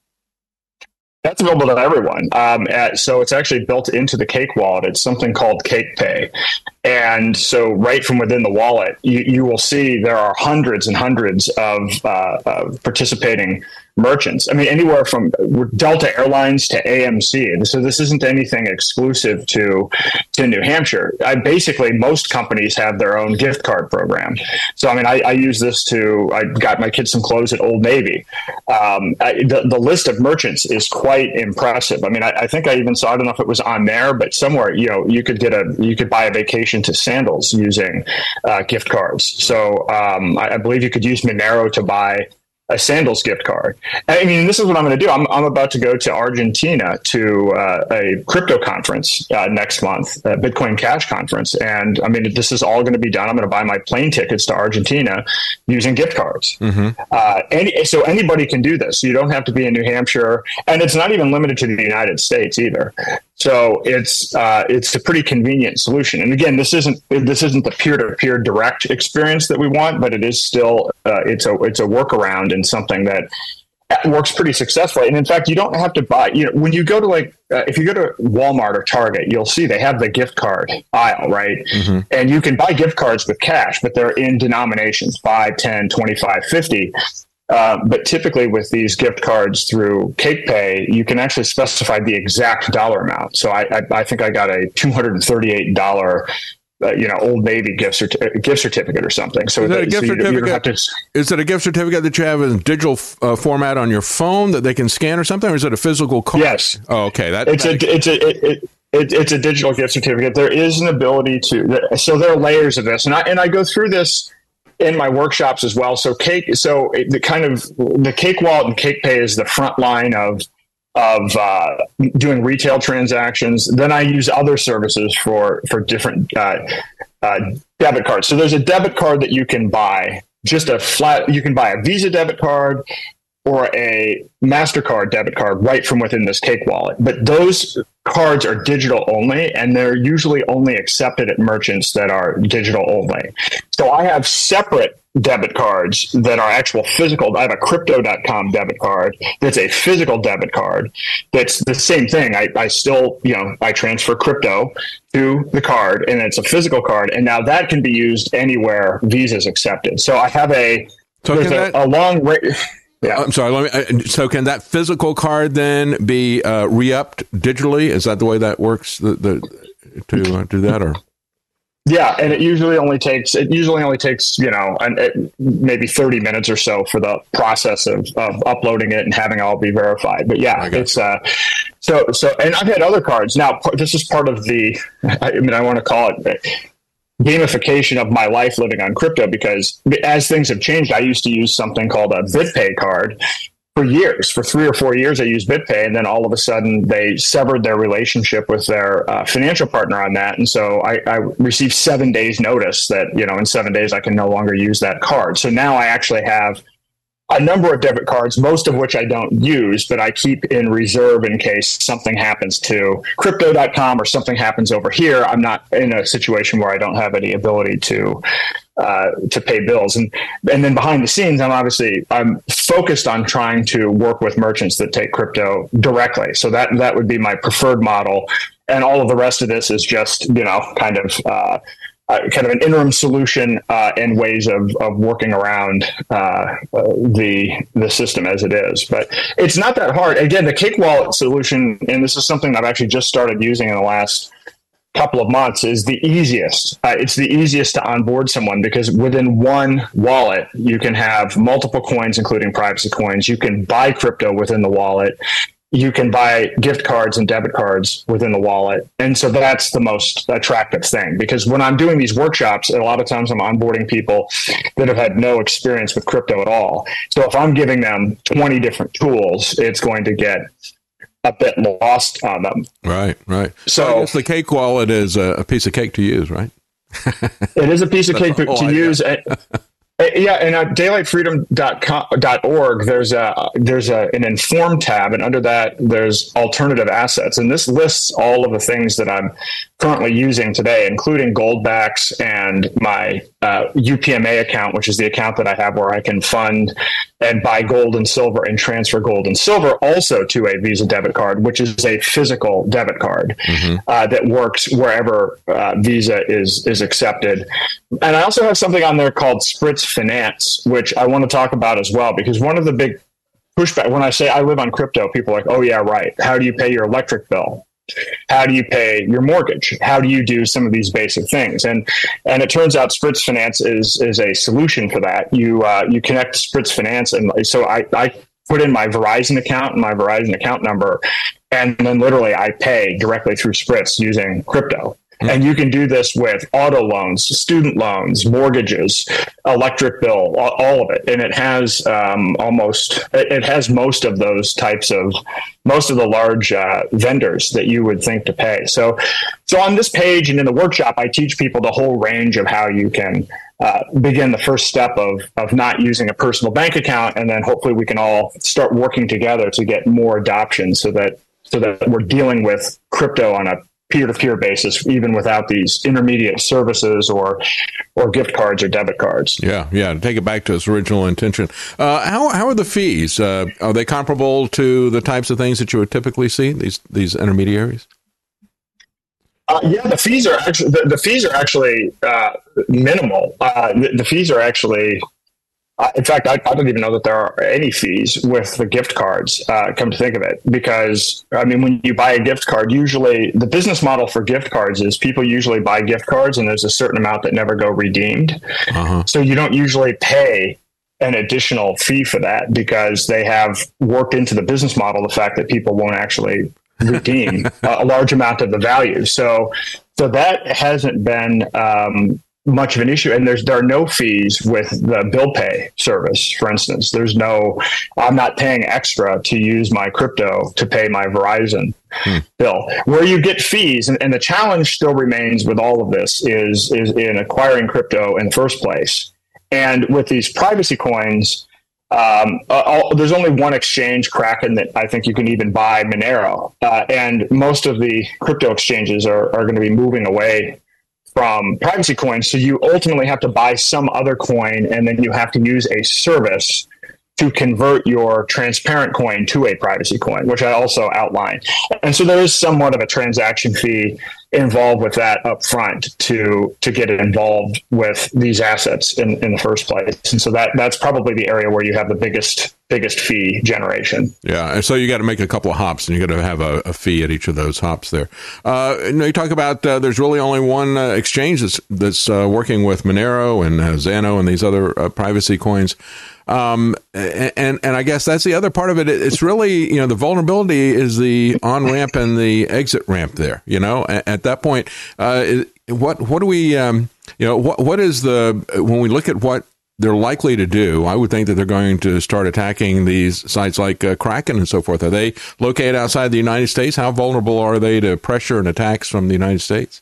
That's available to everyone. Um, at, so it's actually built into the Cake Wallet. It's something called Cake Pay. And so right from within the wallet, you, you will see there are hundreds and hundreds of, uh, of participating merchants. I mean, anywhere from Delta Airlines to A M C. And so this isn't anything exclusive to, to New Hampshire. I basically, most companies have their own gift card program. So, I mean, I, I use this to, I got my kids some clothes at Old Navy. Um, I, the, the list of merchants is quite impressive. I mean, I, I think I even saw, I don't know if it was on there, but somewhere, you know, you could get a, you could buy a vacation to Sandals using uh, gift cards. So um, I, I believe you could use Monero to buy a Sandals gift card. I mean, this is what I'm going to do. I'm, I'm about to go to Argentina to uh, a crypto conference uh, next month, a Bitcoin Cash conference. And I mean, this is all going to be done. I'm going to buy my plane tickets to Argentina using gift cards. Mm-hmm. Uh, any, so anybody can do this. You don't have to be in New Hampshire, and it's not even limited to the United States either. So it's uh, it's a pretty convenient solution. And again, this isn't this isn't the peer-to-peer direct experience that we want, but it is still uh, it's a it's a workaround and something that works pretty successfully. And in fact, you don't have to buy. You know, when you go to like uh, if you go to Walmart or Target, you'll see they have the gift card aisle, right? Mm-hmm. And you can buy gift cards with cash, but they're in denominations five, ten, twenty-five, fifty. Uh, but typically with these gift cards through Cake Pay, you can actually specify the exact dollar amount. So I, I, I think I got a two hundred thirty-eight dollars, uh, you know, Old Navy gift, certi- gift certificate or something. So, is, that that, a gift so you, certificate? You have to, is it a gift certificate that you have in digital uh, format on your phone that they can scan or something, or is it a physical card? Yes. Oh, okay. That, it's that, a it's a it, it, it, it's a digital gift certificate. There is an ability to. So there are layers of this, and I and I go through this in my workshops as well. So cake, so the kind of the Cake Wallet and Cake Pay is the front line of of uh, doing retail transactions. Then I use other services for for different uh, uh, debit cards. So there's a debit card that you can buy, just a flat. You can buy a Visa debit card, or a MasterCard debit card right from within this Cake wallet. But those cards are digital only, and they're usually only accepted at merchants that are digital only. So I have separate debit cards that are actual physical. I have a crypto dot com debit card that's a physical debit card that's the same thing. I, I still, you know, I transfer crypto to the card, and it's a physical card, and now that can be used anywhere Visa is accepted. So I have a, so there's a, that- a long way. Yeah. I'm sorry. Let me. So, can that physical card then be uh, re-upped digitally? Is that the way that works? The, the to uh, do that, or yeah, and it usually only takes it usually only takes you know an, it, maybe thirty minutes or so for the process of, of uploading it and having it all be verified. But yeah, it's uh, so so. And I've had other cards. Now, this is part of the. I mean, I want to call it gamification of my life living on crypto, because as things have changed, I used to use something called a BitPay card for years. For three or four years, I used BitPay, and then all of a sudden they severed their relationship with their uh, financial partner on that. And so I, I received seven days notice that, you know, in seven days I can no longer use that card. So now I actually have a number of debit cards, most of which I don't use, but I keep in reserve in case something happens to crypto dot com or something happens over here. I'm not in a situation where I don't have any ability to uh, to pay bills. And and then behind the scenes, I'm obviously I'm focused on trying to work with merchants that take crypto directly. So that that would be my preferred model. And all of the rest of this is just, you know, kind of uh, Uh, kind of an interim solution uh, and ways of, of working around uh, uh, the the system as it is. But it's not that hard. Again, the Cake wallet solution, and this is something I've actually just started using in the last couple of months, is the easiest. Uh, it's the easiest to onboard someone, because within one wallet, you can have multiple coins, including privacy coins. You can buy crypto within the wallet. You can buy gift cards and debit cards within the wallet. And so that's the most attractive thing, because when I'm doing these workshops, a lot of times I'm onboarding people that have had no experience with crypto at all. So if I'm giving them twenty different tools, it's going to get a bit lost on them. Right, right. So I guess the Cake wallet is a, a piece of cake to use, right? It is a piece of cake to, to use. Uh, yeah, and at daylight freedom dot org, there's a there's a, an inform tab, and under that there's alternative assets, and this lists all of the things that I'm currently using today, including Goldbacks and my uh, U P M A account, which is the account that I have where I can fund and buy gold and silver and transfer gold and silver also to a Visa debit card, which is a physical debit card mm-hmm. uh, that works wherever uh, Visa is is accepted. And I also have something on there called Spritz Finance, which I want to talk about as well, because one of the big pushback, when I say I live on crypto, people are like, oh yeah, right. How do you pay your electric bill? How do you pay your mortgage? How do you do some of these basic things? And and it turns out Spritz Finance is is a solution for that. You uh, you connect Spritz Finance, and so I, I put in my Verizon account and my Verizon account number, and then literally I pay directly through Spritz using crypto. And you can do this with auto loans, student loans, mortgages, electric bill, all of it. And it has um, almost, it has most of those types of, most of the large uh, vendors that you would think to pay. So, so on this page and in the workshop, I teach people the whole range of how you can uh, begin the first step of, of not using a personal bank account. And then hopefully we can all start working together to get more adoption so that, so that we're dealing with crypto on a peer-to-peer basis, even without these intermediate services or or gift cards or debit cards. Yeah, yeah. Take it back to its original intention. Uh, how how are the fees? Uh, are they comparable to the types of things that you would typically see, these these intermediaries? Uh, yeah, the fees are actually the, the fees are actually uh, minimal. Uh, the, the fees are actually. Uh, in fact, I, I don't even know that there are any fees with the gift cards, uh, come to think of it, because, I mean, when you buy a gift card, usually the business model for gift cards is people usually buy gift cards and there's a certain amount that never go redeemed. Uh-huh. So you don't usually pay an additional fee for that because they have worked into the business model the fact that people won't actually redeem a, a large amount of the value. So, so that hasn't been um, much of an issue. And there's, there are no fees with the bill pay service, for instance. There's no, I'm not paying extra to use my crypto to pay my Verizon hmm. bill. Where you get fees, and, and the challenge still remains with all of this, is, is in acquiring crypto in the first place. And with these privacy coins, Um, uh, all, there's only one exchange, Kraken, that I think you can even buy, Monero. Uh, and most of the crypto exchanges are, are going to be moving away from privacy coins. So you ultimately have to buy some other coin, and then you have to use a service to convert your transparent coin to a privacy coin, which I also outlined. And so there is somewhat of a transaction fee involved with that up front to to get involved with these assets in, in the first place. And so that that's probably the area where you have the biggest biggest fee generation. Yeah, and so you got to make a couple of hops, and you got to have a, a fee at each of those hops there. Uh, you know, you talk about uh, there's really only one uh, exchange that's, that's uh, working with Monero and uh, Xano and these other uh, privacy coins. Um, and, and I guess that's the other part of it. It's really, you know, the vulnerability is the on ramp and the exit ramp there, you know, at, at that point, uh, what, what do we, um, you know, what, what is the, when we look at what they're likely to do, I would think that they're going to start attacking these sites like uh, Kraken and so forth. Are they located outside the United States? How vulnerable are they to pressure and attacks from the United States?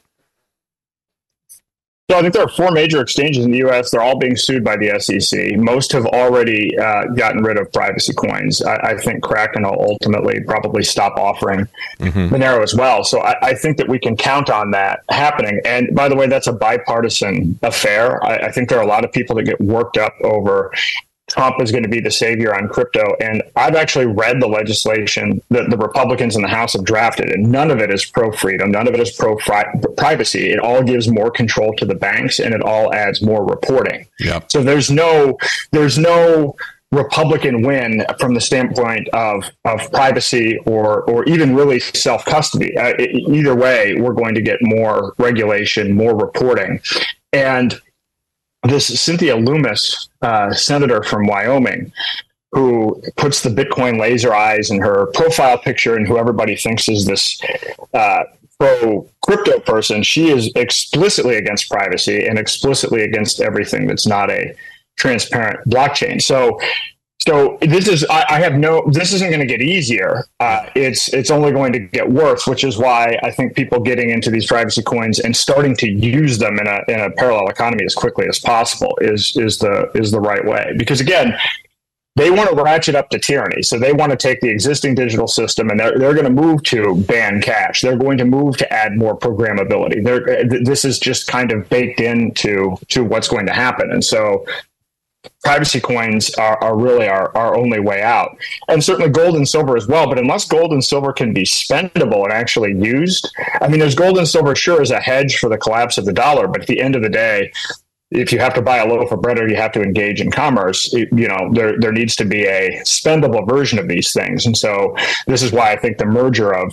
So I think there are four major exchanges in the U S. They're all being sued by the S E C. Most have already uh, gotten rid of privacy coins. I, I think Kraken will ultimately probably stop offering mm-hmm. Monero as well. So I, I think that we can count on that happening. And by the way, that's a bipartisan affair. I, I think there are a lot of people that get worked up over Trump is going to be the savior on crypto. And I've actually read the legislation that the Republicans in the House have drafted, and none of it is pro-freedom. None of it is pro-privacy. It all gives more control to the banks, and it all adds more reporting. Yep. So there's no, there's no Republican win from the standpoint of, of privacy or, or even really self-custody. Uh, it, either way, we're going to get more regulation, more reporting. And this Cynthia Lummis, uh, senator from Wyoming, who puts the Bitcoin laser eyes in her profile picture and who everybody thinks is this uh, pro-crypto person, she is explicitly against privacy and explicitly against everything that's not a transparent blockchain. So So this is, I, I have no, this isn't going to get easier. Uh, it's it's only going to get worse, which is why I think people getting into these privacy coins and starting to use them in a in a parallel economy as quickly as possible is is the is the right way. Because again, they want to ratchet up to tyranny. So they want to take the existing digital system and they're, they're going to move to ban cash. They're going to move to add more programmability. They're, this is just kind of baked into to what's going to happen. And so privacy coins are, are really our, our only way out. And certainly gold and silver as well. But unless gold and silver can be spendable and actually used, I mean, there's gold and silver, sure, as a hedge for the collapse of the dollar. But at the end of the day, if you have to buy a loaf of bread or you have to engage in commerce, it, you know, there, there needs to be a spendable version of these things. And so this is why I think the merger of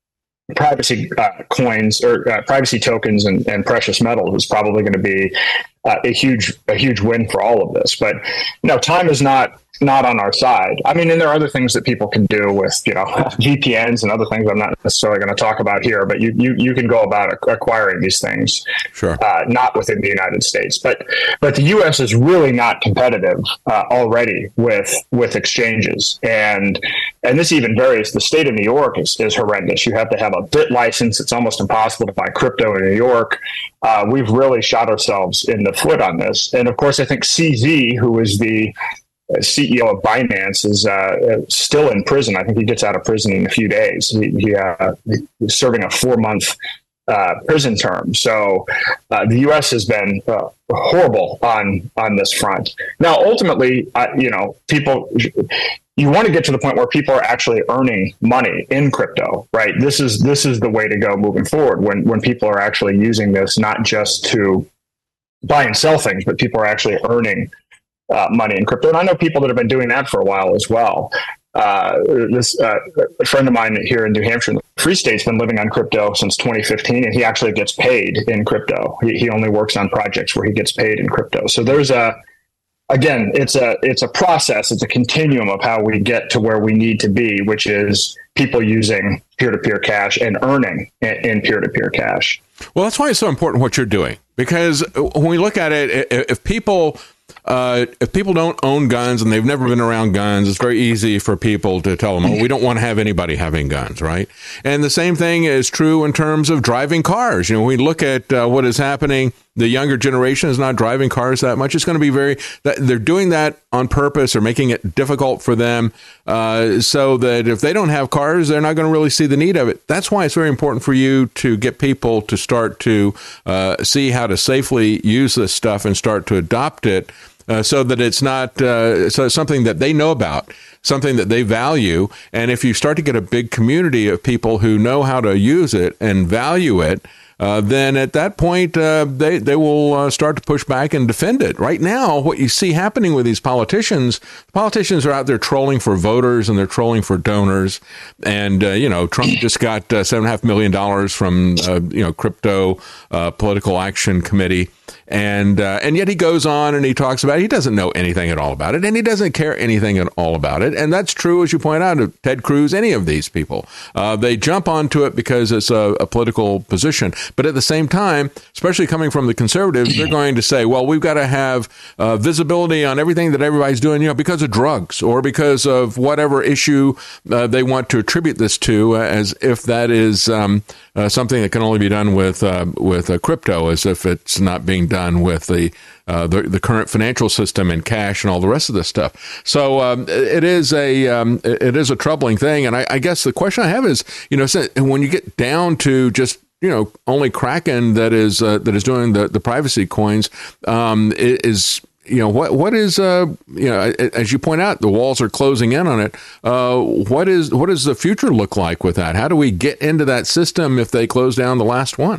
privacy uh, coins or uh, privacy tokens and, and precious metals is probably going to be uh, a huge a huge win for all of this. But you know, time is not not on our side. I mean, and there are other things that people can do with, you know, V P Ns and other things I'm not necessarily going to talk about here, but you you, you can go about acquiring these things, sure, uh, not within the United States. But but the U S is really not competitive uh, already with with exchanges. And and this even varies. The state of New York is, is horrendous. You have to have a bit license. It's almost impossible to buy crypto in New York. Uh, we've really shot ourselves in the foot on this. And of course, I think C Z, who is the C E O of Binance, is uh, still in prison. I think he gets out of prison in a few days. He, he uh, he's serving a four-month uh, prison term. So uh, the U S has been uh, horrible on on this front. Now, ultimately, uh, you know, people. You want to get to the point where people are actually earning money in crypto, right? This is this is the way to go moving forward. When when people are actually using this not just to buy and sell things, but people are actually earning Uh, money in crypto. And I know people that have been doing that for a while as well. Uh, this uh, a friend of mine here in New Hampshire, in the Free State's been living on crypto since twenty fifteen, and he actually gets paid in crypto. He, he only works on projects where he gets paid in crypto. So there's a, again, it's a it's a process. It's a continuum of how we get to where we need to be, which is people using peer-to-peer cash and earning in, in peer-to-peer cash. Well, that's why it's so important what you're doing, because when we look at it, if people Uh, if people don't own guns and they've never been around guns, it's very easy for people to tell them, oh, we don't want to have anybody having guns, right? And the same thing is true in terms of driving cars. You know, we look at uh, what is happening the younger generation is not driving cars that much. It's going to be very, they're doing that on purpose or making it difficult for them uh, so that if they don't have cars, they're not going to really see the need of it. That's why it's very important for you to get people to start to uh, see how to safely use this stuff and start to adopt it. Uh, so that it's not uh, so it's something that they know about, something that they value. And if you start to get a big community of people who know how to use it and value it, uh, then at that point, uh, they, they will uh, start to push back and defend it. Right now, what you see happening with these politicians, politicians are out there trolling for voters and they're trolling for donors. And, uh, you know, Trump just got uh, seven and a half million dollars from, uh, you know, Crypto uh, Political Action Committee. And uh, and yet he goes on and he talks about it. He doesn't know anything at all about it, and he doesn't care anything at all about it. And that's true, as you point out, of Ted Cruz, any of these people. Uh, they jump onto it because it's a, a political position. But at the same time, especially coming from the conservatives, they're going to say, well, we've got to have uh, visibility on everything that everybody's doing, you know, because of drugs or because of whatever issue uh, they want to attribute this to, uh, as if that is um, uh, something that can only be done with uh, with uh, crypto, as if it's not being done done with the, uh, the the current financial system and cash and all the rest of this stuff. So um, it is a um, it is a troubling thing. And I, I guess the question I have is, you know, when you get down to just, you know, only Kraken that is uh, that is doing the, the privacy coins, um, is, you know, what what is, uh, you know, as you point out, the walls are closing in on it. Uh, what is what does the future look like with that? How do we get into that system if they close down the last one?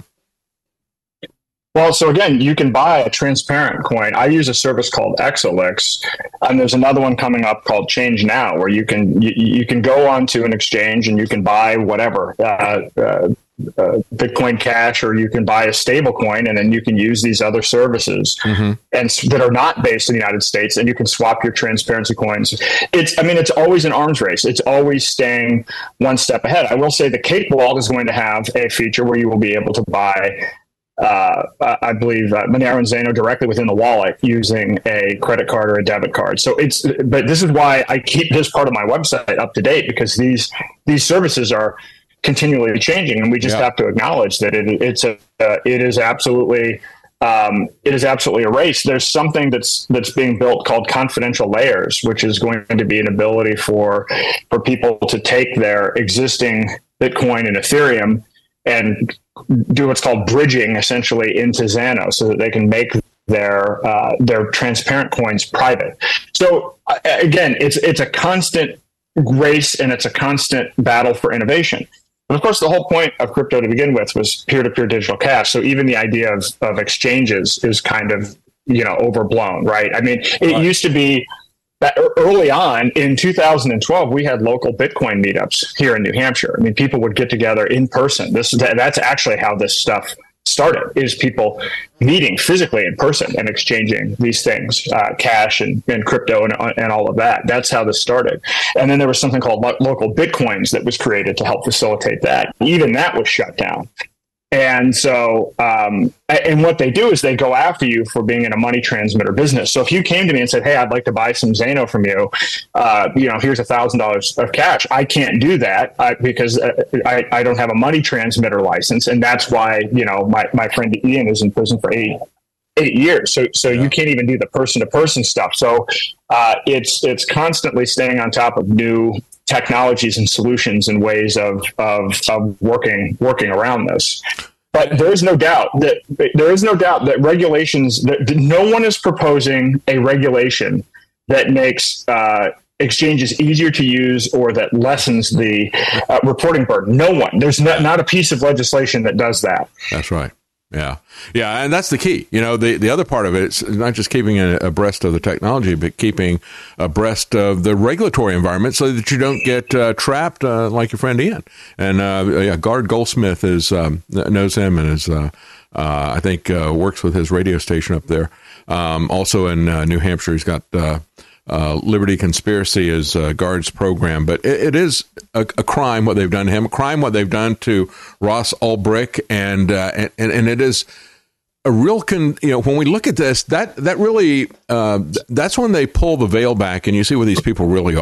Well, so again, you can buy a transparent coin. I use a service called Exolix, and there's another one coming up called Change Now, where you can you, you can go onto an exchange and you can buy whatever, uh, uh, uh, Bitcoin Cash, or you can buy a stable coin, and then you can use these other services mm-hmm. and that are not based in the United States, and you can swap your transparency coins. It's, I mean, it's always an arms race. It's always staying one step ahead. I will say the Cake Wallet is going to have a feature where you will be able to buy Uh, I believe uh, Monero and Zano directly within the wallet using a credit card or a debit card. So it's, but this is why I keep this part of my website up to date, because these these services are continually changing, and we just yeah. have to acknowledge that it, it's a uh, it is absolutely um, it is absolutely a race. There's something that's that's being built called confidential layers, which is going to be an ability for for people to take their existing Bitcoin and Ethereum and do what's called bridging, essentially, into Zano, so that they can make their uh, their transparent coins private. So uh, again, it's it's a constant race, and it's a constant battle for innovation. But of course, the whole point of crypto to begin with was peer-to-peer digital cash. So even the idea of, of exchanges is kind of, you know, overblown, right? I mean, it right. used to be that early on in two thousand twelve, we had local Bitcoin meetups here in New Hampshire. I mean, people would get together in person. This that's actually how this stuff started, is people meeting physically in person and exchanging these things, uh, cash and, and crypto and, and all of that. That's how this started. And then there was something called lo- local Bitcoins that was created to help facilitate that. Even that was shut down. And so, um, and what they do is they go after you for being in a money transmitter business. So if you came to me and said, "Hey, I'd like to buy some Zano from you, uh, you know, here's a thousand dollars of cash," I can't do that uh, because uh, I, I don't have a money transmitter license, and that's why, you know, my, my friend Ian is in prison for eight eight years. So so yeah. you can't even do the person to person stuff. So uh, it's it's constantly staying on top of new technologies and solutions and ways of, of, of working, working around this. But there is no doubt that there is no doubt that regulations, that no one is proposing a regulation that makes uh, exchanges easier to use or that lessens the uh, reporting burden. No one. There's not, not a piece of legislation that does that. That's right. Yeah. Yeah. And that's the key. You know, the, the other part of it is not just keeping abreast of the technology, but keeping abreast of the regulatory environment so that you don't get uh, trapped uh, like your friend Ian. And uh, yeah, Gard Goldsmith is um, knows him and is, uh, uh, I think, uh, works with his radio station up there. Um, also in uh, New Hampshire, he's got uh, uh, Liberty Conspiracy is uh, Gard's program. But it, it is a, a crime what they've done to him, a crime what they've done to Ross Ulbricht, and uh, and and it is a real con. You know, when we look at this, that that really uh, that's when they pull the veil back and you see what these people really are.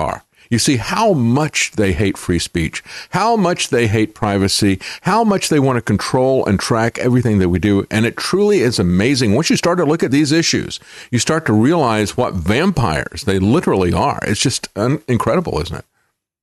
you see how much they hate free speech, how much they hate privacy, how much they want to control and track everything that we do. And it truly is amazing. Once you start to look at these issues, you start to realize what vampires they literally are. It's just un- incredible, isn't it?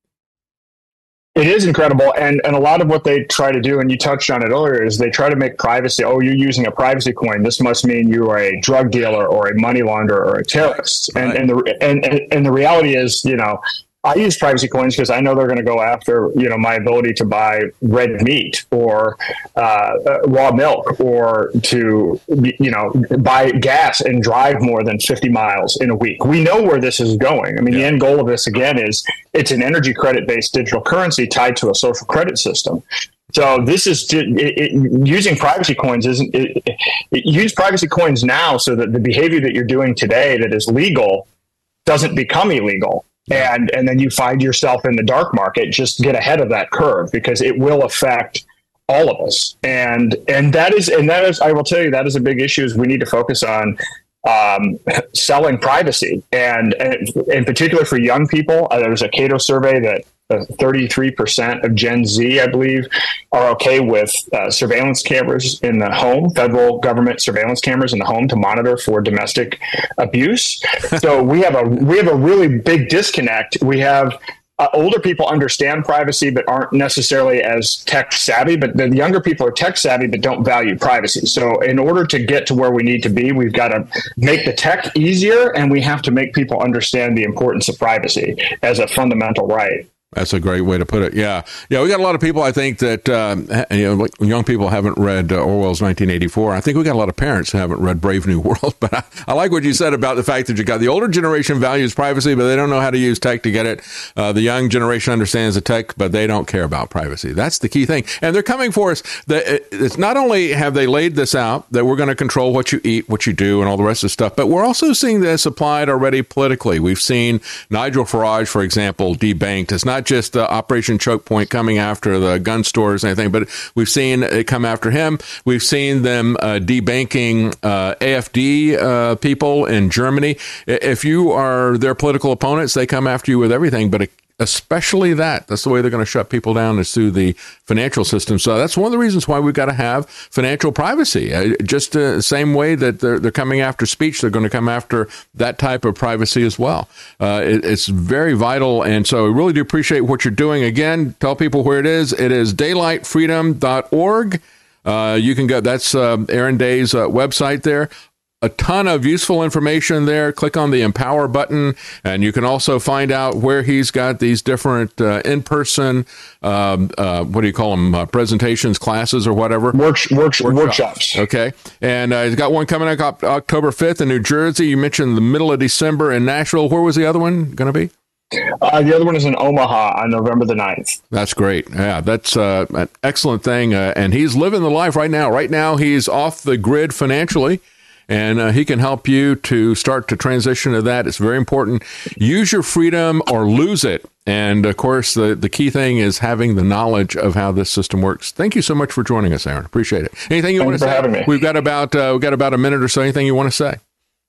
It is incredible. And, and a lot of what they try to do, and you touched on it earlier, is they try to make privacy, oh, you're using a privacy coin. This must mean you are a drug dealer or a money launderer or a terrorist. Right. And, and, the, and, and, and the reality is, you know, I use privacy coins because I know they're going to go after, you know, my ability to buy red meat or uh, raw milk, or to, you know, buy gas and drive more than fifty miles in a week. We know where this is going. I mean, yeah. The end goal of this, again, is it's an energy credit-based digital currency tied to a social credit system. So this is it, it, using privacy coins isn't it, it, use privacy coins now so that the behavior that you're doing today that is legal doesn't become illegal. And and then you find yourself in the dark market. Just get ahead of that curve, because it will affect all of us. And and that is and that is I will tell you, that is a big issue. Is we need to focus on um, selling privacy, and, and in particular for young people. Uh, there was a Cato survey that uh, thirty-three percent of Gen Z, I believe, are okay with uh, surveillance cameras in the home, federal government surveillance cameras in the home to monitor for domestic abuse. So we have a we have a really big disconnect. We have uh, older people understand privacy but aren't necessarily as tech savvy, but the younger people are tech savvy but don't value privacy. So in order to get to where we need to be, we've got to make the tech easier, and we have to make people understand the importance of privacy as a fundamental right. That's a great way to put it. Yeah. Yeah. We got a lot of people, I think, that, um, you know, like young people haven't read uh, Orwell's nineteen eighty-four. I think we got a lot of parents who haven't read Brave New World. But I, I like what you said about the fact that you got the older generation values privacy, but they don't know how to use tech to get it. Uh, the young generation understands the tech, but they don't care about privacy. That's the key thing. And they're coming for us. It's not only have they laid this out that we're going to control what you eat, what you do, and all the rest of the stuff, but we're also seeing this applied already politically. We've seen Nigel Farage, for example, debanked. It's not just uh, Operation Choke Point coming after the gun stores and anything, but we've seen it come after him. We've seen them uh, debanking uh, A F D uh, people in Germany. If you are their political opponents, they come after you with everything, but especially that. That's the way they're going to shut people down, is through the financial system. So that's one of the reasons why we've got to have financial privacy. Uh, just the same way that they're, they're coming after speech, they're going to come after that type of privacy as well. Uh, it, it's very vital. And so I really do appreciate what you're doing. Again, tell people where it is. It is daylight freedom dot org. Uh, you can go, that's uh, Aaron Day's uh, website there. A ton of useful information there. Click on the Empower button, and you can also find out where he's got these different uh, in-person, um, uh, what do you call them, uh, presentations, classes, or whatever? Works, works, workshops. workshops. Okay. And uh, he's got one coming up October fifth in New Jersey. You mentioned the middle of December in Nashville. Where was the other one going to be? Uh, the other one is in Omaha on November the ninth. That's great. Yeah, that's uh, an excellent thing. Uh, and he's living the life right now. Right now, he's off the grid financially. And uh, he can help you to start to transition to that. It's very important. Use your freedom or lose it. And, of course, the, the key thing is having the knowledge of how this system works. Thank you so much for joining us, Aaron. Appreciate it. Anything you Thank want to you for say? Having me. We've got about uh, we've got about a minute or so. Anything you want to say?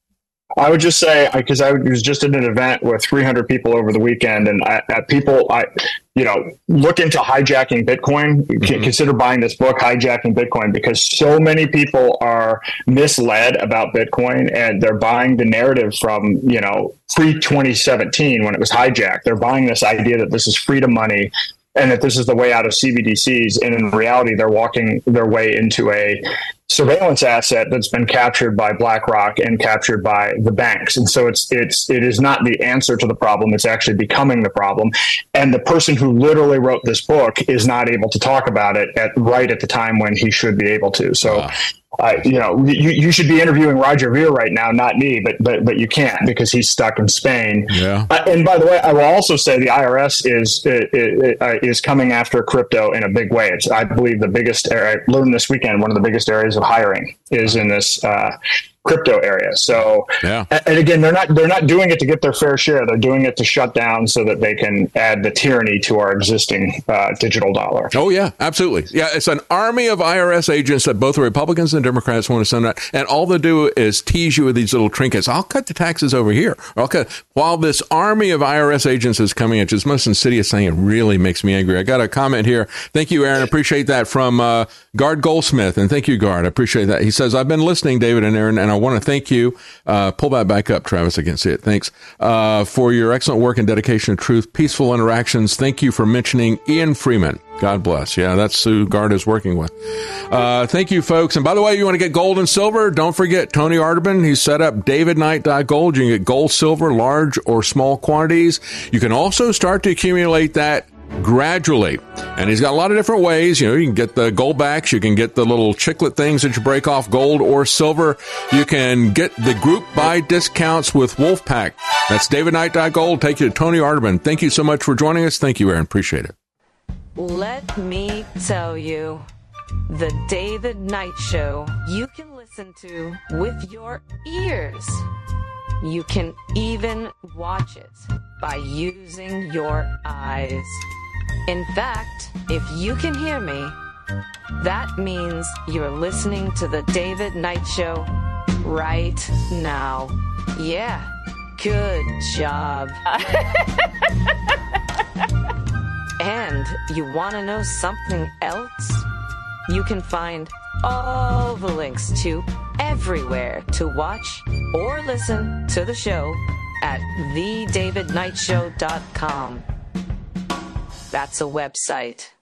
I would just say, because I was just at an event with three hundred people over the weekend, and I, I, people, I, you know, look into hijacking Bitcoin. Mm-hmm. Consider buying this book, Hijacking Bitcoin, because so many people are misled about Bitcoin, and they're buying the narrative from, you know, pre twenty seventeen when it was hijacked. They're buying this idea that this is freedom money and that this is the way out of C B D Cs. And in reality, they're walking their way into a surveillance asset that's been captured by BlackRock and captured by the banks. And so it's it's it is not the answer to the problem. It's actually becoming the problem. And the person who literally wrote this book is not able to talk about it at right at the time when he should be able to. So wow. Uh, you know, you, you should be interviewing Roger Ver right now, not me, but but but you can't, because he's stuck in Spain. Yeah. Uh, and by the way, I will also say the I R S is uh, uh, is coming after crypto in a big way. It's, I believe, the biggest. I learned this weekend one of the biggest areas of hiring is in this uh, crypto area. So, yeah. and again, they're not they're not doing it to get their fair share. They're doing it to shut down so that they can add the tyranny to our existing uh, digital dollar. Oh, yeah, absolutely. Yeah, it's an army of I R S agents that both the Republicans and Democrats want to send out. And all they do is tease you with these little trinkets. I'll cut the taxes over here. I'll cut. While this army of I R S agents is coming at you, it's most insidious thing. It really makes me angry. I got a comment here. Thank you, Aaron. Appreciate that from uh, Guard Goldsmith. And thank you, Guard. I appreciate that. He says, I've been listening, David and Aaron, and I want to thank you. Uh, pull that back up, Travis. I can see it. Thanks uh, for your excellent work and dedication to truth, peaceful interactions. Thank you for mentioning Ian Freeman. God bless. Yeah, that's who Guard is working with. Uh, thank you, folks. And by the way, you want to get gold and silver? Don't forget Tony Arterburn. He's set up david knight dot gold. You can get gold, silver, large or small quantities. You can also start to accumulate that gradually. And he's got a lot of different ways. You know, you can get the gold backs. You can get the little chiclet things that you break off, gold or silver. You can get the group buy discounts with Wolfpack. That's david knight dot gold. Take you to Tony Arterburn. Thank you so much for joining us. Thank you, Aaron. Appreciate it. Let me tell you, the David Knight Show you can listen to with your ears. You can even watch it by using your eyes. In fact, if you can hear me, that means you're listening to the David Knight Show right now. Yeah, good job. And you want to know something else? You can find all the links to everywhere to watch or listen to the show at the david knight show dot com. That's a website.